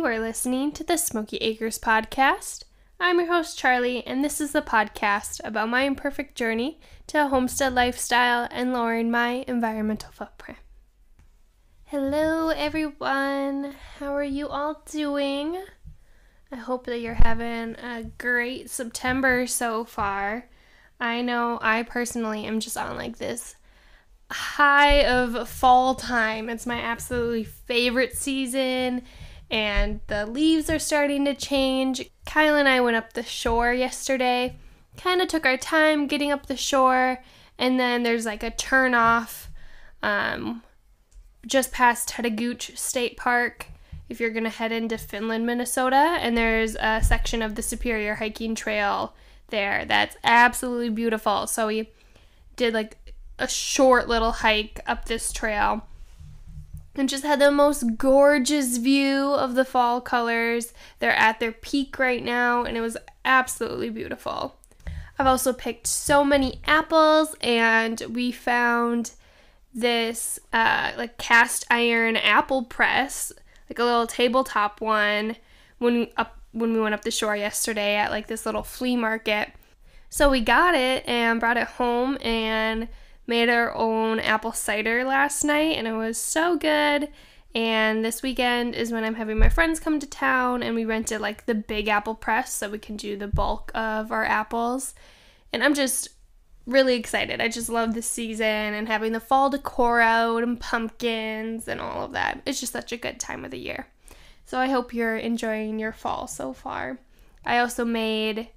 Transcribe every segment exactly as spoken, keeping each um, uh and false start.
You are listening to the Smoky Acres podcast. I'm your host, Charlie, and this is the podcast about my imperfect journey to a homestead lifestyle and lowering my environmental footprint. Hello, everyone. How are you all doing? I hope that you're having a great September so far. I know I personally am just on like this high of fall time. It's my absolutely favorite season, and the leaves are starting to change. Kyle and I went up the shore yesterday, kind of took our time getting up the shore, and then there's like a turn off um, just past Tetagooch State Park if you're going to head into Finland, Minnesota, and there's a section of the Superior Hiking Trail there that's absolutely beautiful. So we did like a short little hike up this trail and just had the most gorgeous view of the fall colors. They're at their peak right now, and it was absolutely beautiful. I've also picked so many apples, and we found this uh, like cast iron apple press, like a little tabletop one, when we, up, when we went up the shore yesterday at like this little flea market. So we got it and brought it home and made our own apple cider last night, and it was so good. And this weekend is when I'm having my friends come to town, and we rented like the big apple press so we can do the bulk of our apples. And I'm just really excited. I just love this season and having the fall decor out and pumpkins and all of that. It's just such a good time of the year. So I hope you're enjoying your fall so far. I also made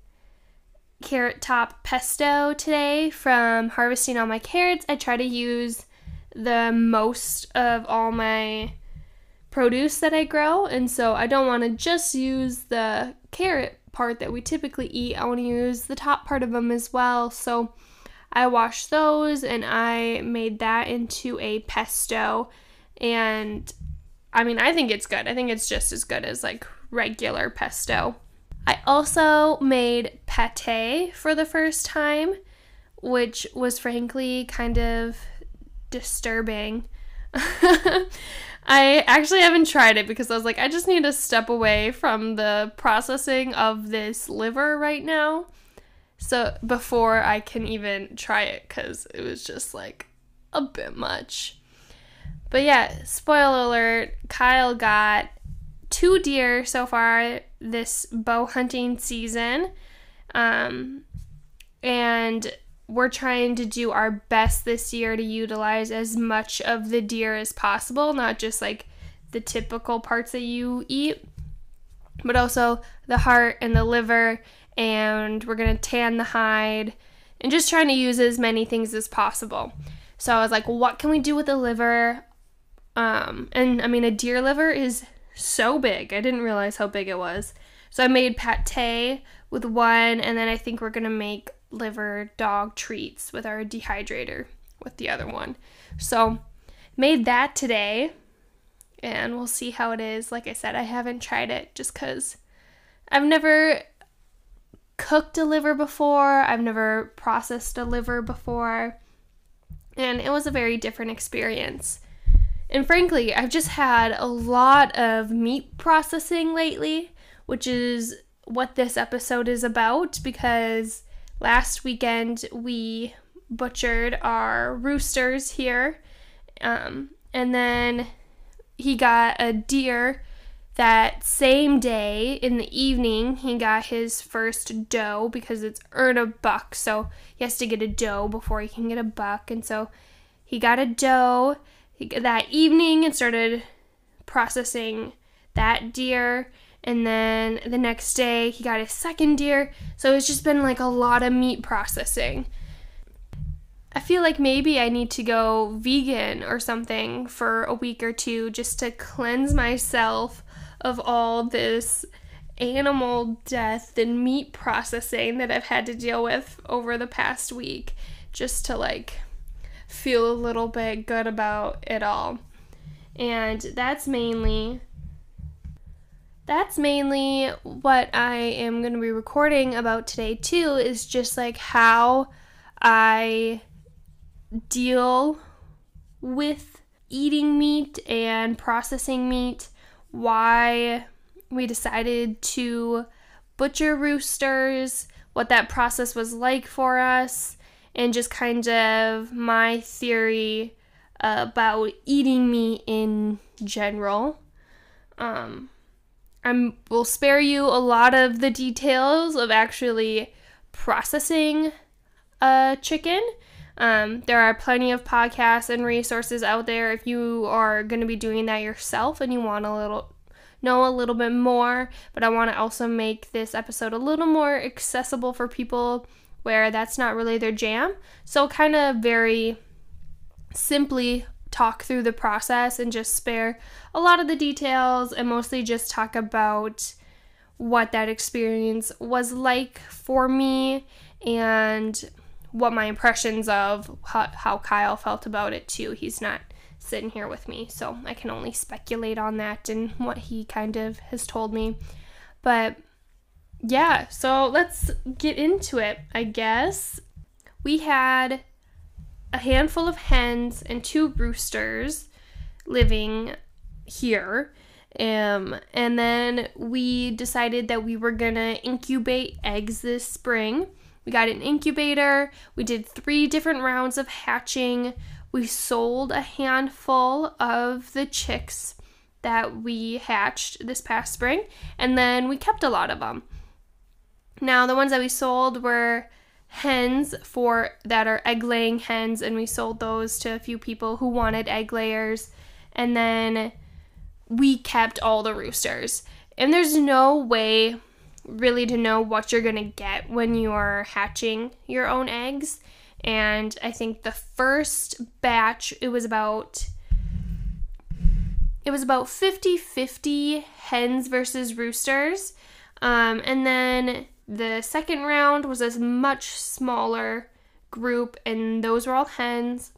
carrot top pesto today from harvesting all my carrots. I try to use the most of all my produce that I grow, and so I don't want to just use the carrot part that we typically eat. I want to use the top part of them as well. So I washed those and I made that into a pesto, and I mean, I think it's good. I think it's just as good as like regular pesto. I also made pate for the first time, which was frankly kind of disturbing. I actually haven't tried it because I was like, I just need to step away from the processing of this liver right now, so before I can even try it, because it was just like a bit much. But yeah, spoiler alert, Kyle got two deer so far this bow hunting season, um, and we're trying to do our best this year to utilize as much of the deer as possible, not just like the typical parts that you eat, but also the heart and the liver, and we're going to tan the hide and just trying to use as many things as possible. So I was like, what can we do with the liver? Um, and I mean, a deer liver is so big. I didn't realize how big it was. So I made pate with one, and then I think we're going to make liver dog treats with our dehydrator with the other one. So made that today, and we'll see how it is. Like I said, I haven't tried it just because I've never cooked a liver before. I've never processed a liver before, and it was a very different experience. And frankly, I've just had a lot of meat processing lately, which is what this episode is about, because last weekend we butchered our roosters here, um, and then he got a deer that same day in the evening. He got his first doe because it's earned a buck, so he has to get a doe before he can get a buck, and so he got a doe that evening and started processing that deer, and then the next day he got his second deer. So it's just been like a lot of meat processing. I feel like maybe I need to go vegan or something for a week or two just to cleanse myself of all this animal death and meat processing that I've had to deal with over the past week, just to like feel a little bit good about it all. And that's mainly that's mainly what I am going to be recording about today too, is just like how I deal with eating meat and processing meat, why we decided to butcher roosters, what that process was like for us, and just kind of my theory about eating meat in general. Um, I will spare you a lot of the details of actually processing a chicken. Um, there are plenty of podcasts and resources out there if you are going to be doing that yourself and you want a little know a little bit more, but I want to also make this episode a little more accessible for people where that's not really their jam. So kind of very simply talk through the process and just spare a lot of the details and mostly just talk about what that experience was like for me and what my impressions of how, how Kyle felt about it too. He's not sitting here with me, so I can only speculate on that and what he kind of has told me. But yeah, so let's get into it, I guess. We had a handful of hens and two roosters living here. Um, and then we decided that we were gonna incubate eggs this spring. We got an incubator. We did three different rounds of hatching. We sold a handful of the chicks that we hatched this past spring, and then we kept a lot of them. Now, the ones that we sold were hens for that are egg-laying hens, and we sold those to a few people who wanted egg layers, and then we kept all the roosters. And there's no way really to know what you're gonna get when you are hatching your own eggs. And I think the first batch, it was about it was about fifty-fifty hens versus roosters. Um, and then the second round was a much smaller group, and those were all hens.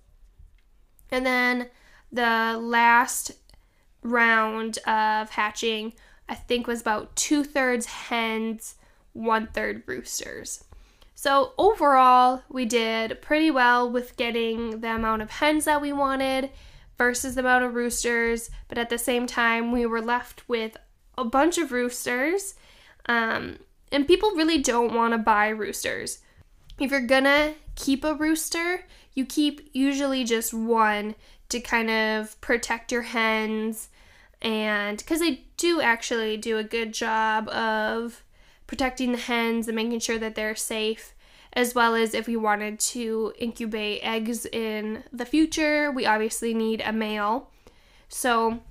And then the last round of hatching, I think, was about two-thirds hens, one-third roosters. So overall, we did pretty well with getting the amount of hens that we wanted versus the amount of roosters, but at the same time, we were left with a bunch of roosters, um, and people really don't want to buy roosters. If you're gonna keep a rooster, you keep usually just one to kind of protect your hens, and because they do actually do a good job of protecting the hens and making sure that they're safe, as well as if we wanted to incubate eggs in the future, we obviously need a male. So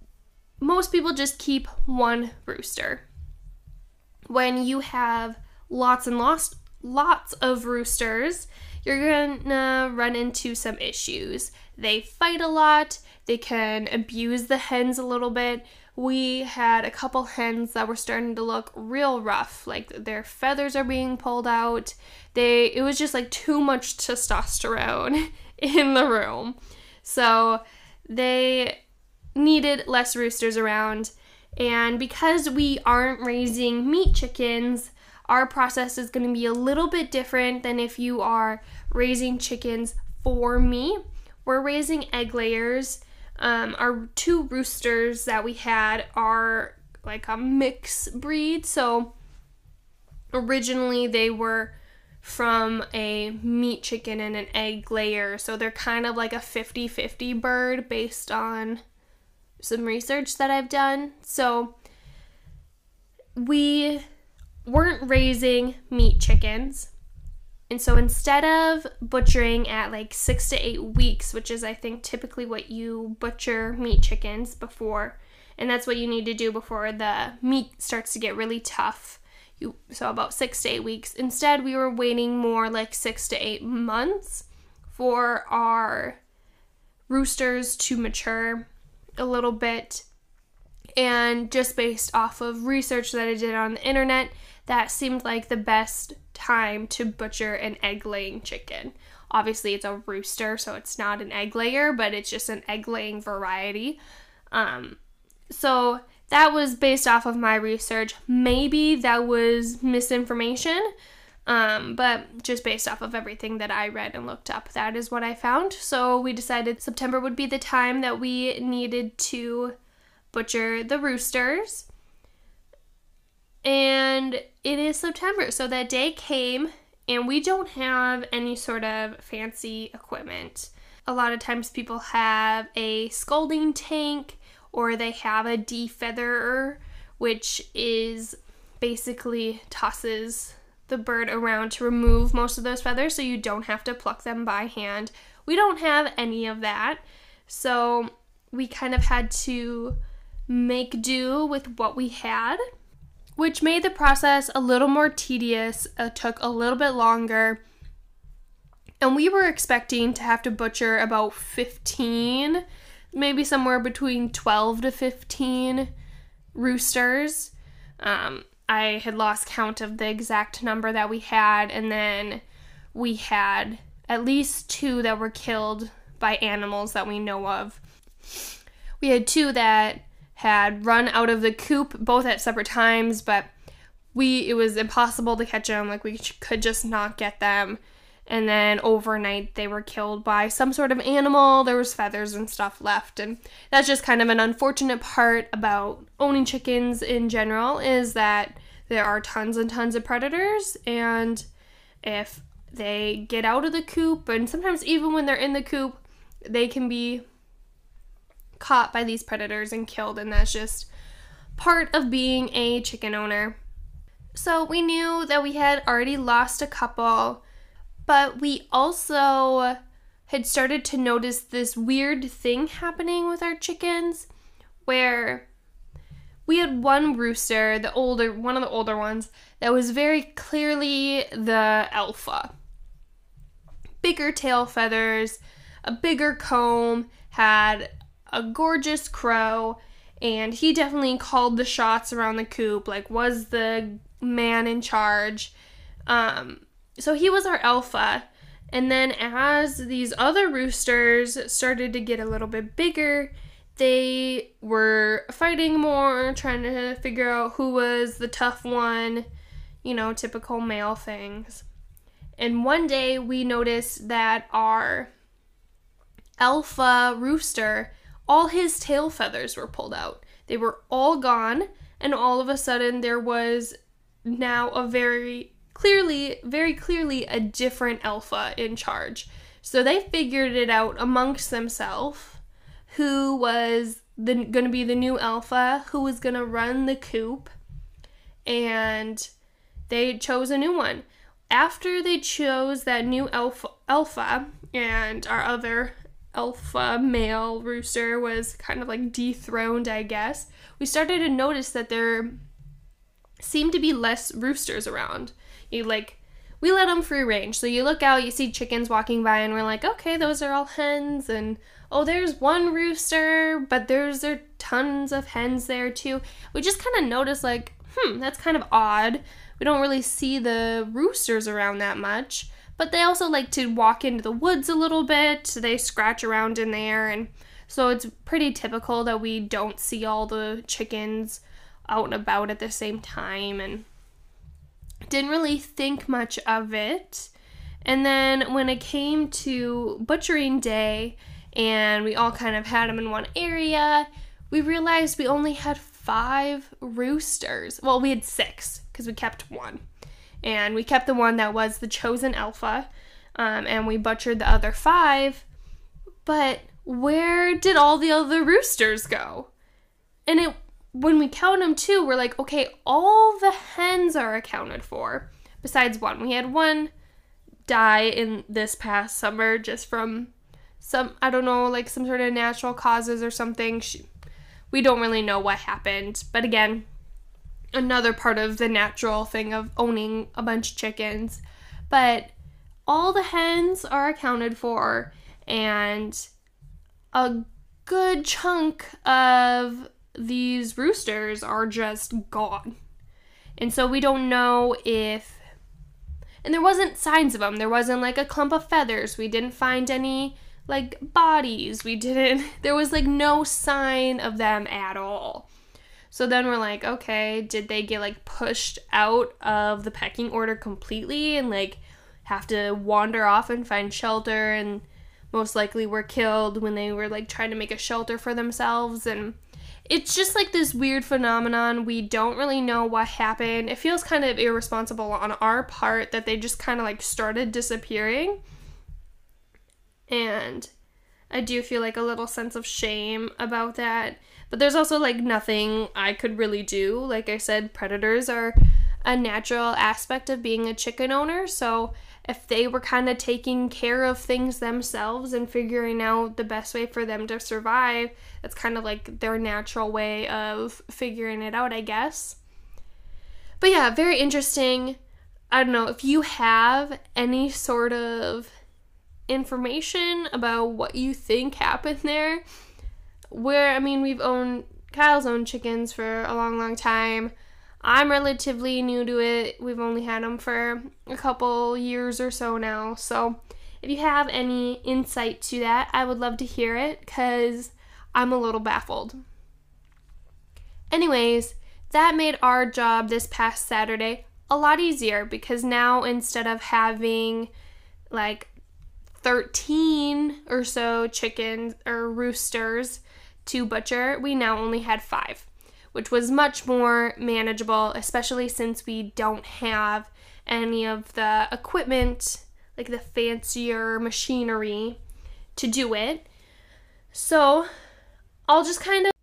most people just keep one rooster. When you have lots and lots, lots of roosters, you're gonna run into some issues. They fight a lot, they can abuse the hens a little bit. We had a couple hens that were starting to look real rough, like their feathers are being pulled out. They, it was just like too much testosterone in the room. So they needed less roosters around. And because we aren't raising meat chickens, our process is going to be a little bit different than if you are raising chickens for meat. We're raising egg layers. Um, our two roosters that we had are like a mix breed. So originally they were from a meat chicken and an egg layer. So they're kind of like a fifty-fifty bird based on some research that I've done. So we weren't raising meat chickens. And so instead of butchering at like six to eight weeks, which is I think typically what you butcher meat chickens before, and that's what you need to do before the meat starts to get really tough. You, so about six to eight weeks. Instead, we were waiting more like six to eight months for our roosters to mature a little bit. And just based off of research that I did on the internet, that seemed like the best time to butcher an egg-laying chicken. Obviously, it's a rooster, so it's not an egg layer, but it's just an egg-laying variety. Um, so that was based off of my research. Maybe that was misinformation, um, but just based off of everything that I read and looked up, that is what I found. So we decided September would be the time that we needed to butcher the roosters. And it is September, so that day came, and we don't have any sort of fancy equipment. A lot of times people have a scalding tank, or they have a defeatherer, which is basically tosses the bird around to remove most of those feathers so you don't have to pluck them by hand. We don't have any of that, so we kind of had to make do with what we had, which made the process a little more tedious. It took a little bit longer, and we were expecting to have to butcher about fifteen, maybe somewhere between twelve to fifteen roosters. Um, I had lost count of the exact number that we had, and then we had at least two that were killed by animals that we know of. We had two that had run out of the coop, both at separate times, but we it was impossible to catch them. Like, we could just not get them. And then overnight they were killed by some sort of animal. There was feathers and stuff left, and that's just kind of an unfortunate part about owning chickens in general, is that there are tons and tons of predators, and if they get out of the coop, and sometimes even when they're in the coop, they can be caught by these predators and killed, and that's just part of being a chicken owner. So we knew that we had already lost a couple, but we also had started to notice this weird thing happening with our chickens, where we had one rooster, the older, one of the older ones, that was very clearly the alpha. Bigger tail feathers, a bigger comb, had a gorgeous crow, and he definitely called the shots around the coop, like was the man in charge. Um, so he was our alpha. And then as these other roosters started to get a little bit bigger, they were fighting more, trying to figure out who was the tough one, you know, typical male things. And one day we noticed that our alpha rooster, all his tail feathers were pulled out. They were all gone, and all of a sudden there was now a very clearly, very clearly a different alpha in charge. So they figured it out amongst themselves who was the, going to be the new alpha, who was going to run the coop, and they chose a new one. After they chose that new alpha, alpha and our other alpha male rooster was kind of like dethroned, I guess, we started to notice that there seemed to be less roosters around. You like, we let them free range. So you look out, you see chickens walking by, and we're like, okay, those are all hens, and oh, there's one rooster, but there's there tons of hens there too. We just kind of noticed, like, hmm, that's kind of odd. We don't really see the roosters around that much. But they also like to walk into the woods a little bit. So they scratch around in there. And so it's pretty typical that we don't see all the chickens out and about at the same time. And didn't really think much of it. And then when it came to butchering day, and we all kind of had them in one area, we realized we only had five roosters. Well, we had six, because we kept one. And we kept the one that was the chosen alpha, um, and we butchered the other five. But where did all the other roosters go? And it, when we count them too, we're like, okay, all the hens are accounted for, besides one. We had one die in this past summer just from some, I don't know, like some sort of natural causes or something. She, we don't really know what happened. But again, another part of the natural thing of owning a bunch of chickens. But all the hens are accounted for, and a good chunk of these roosters are just gone. And so we don't know if, and there wasn't signs of them. There wasn't like a clump of feathers. We didn't find any like bodies. We didn't, there was like no sign of them at all. So then we're like, okay, did they get like pushed out of the pecking order completely and like have to wander off and find shelter, and most likely were killed when they were like trying to make a shelter for themselves? And it's just like this weird phenomenon. We don't really know what happened. It feels kind of irresponsible on our part that they just kind of like started disappearing. And I do feel like a little sense of shame about that. But there's also like nothing I could really do. Like I said, predators are a natural aspect of being a chicken owner. So if they were kind of taking care of things themselves and figuring out the best way for them to survive, that's kind of like their natural way of figuring it out, I guess. But yeah, very interesting. I don't know if you have any sort of information about what you think happened there. Where, I mean, we've owned, Kyle's owned chickens for a long, long time. I'm relatively new to it. We've only had them for a couple years or so now. So if you have any insight to that, I would love to hear it because I'm a little baffled. Anyways, that made our job this past Saturday a lot easier because now instead of having like thirteen or so chickens or roosters to butcher, we now only had five, which was much more manageable, especially since we don't have any of the equipment, like the fancier machinery to do it. So I'll just kind of